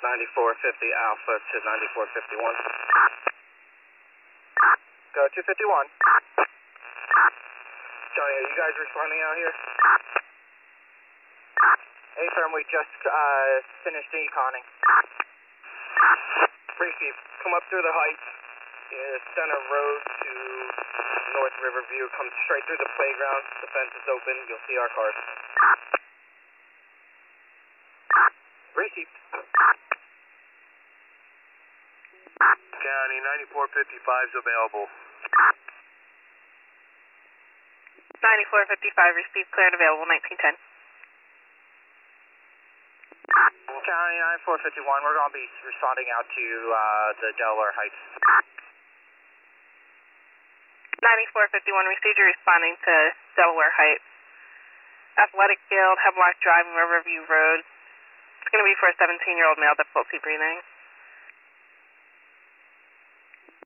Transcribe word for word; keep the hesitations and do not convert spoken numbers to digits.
ninety-four fifty Alpha to ninety-four fifty-one. Go two fifty-one. Johnny, are you guys responding out here? Hey, firm, we just uh, finished deconning. Receive. Come up through the heights. Yeah, center road to North Riverview. Come straight through the playground. The fence is open. You'll see our cars. Receive. County, ninety-four fifty-five is available. ninety-four fifty-five, received, cleared, available, nineteen ten. County, ninety-four fifty-one, we're going to be responding out to uh, the Delaware Heights. ninety-four fifty-one, received, you're responding to Delaware Heights. Athletic Field, Hemlock Drive, and Riverview Road. It's going to be for a seventeen-year-old male, difficulty breathing.